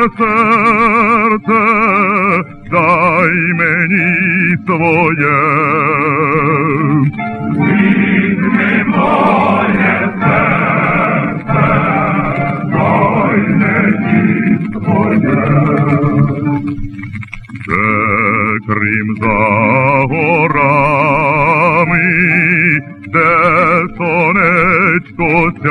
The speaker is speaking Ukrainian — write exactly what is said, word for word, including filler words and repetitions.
серце, дай мені своє. Візьми моє серце, дай мені своє. Де крім за горами, де сонечко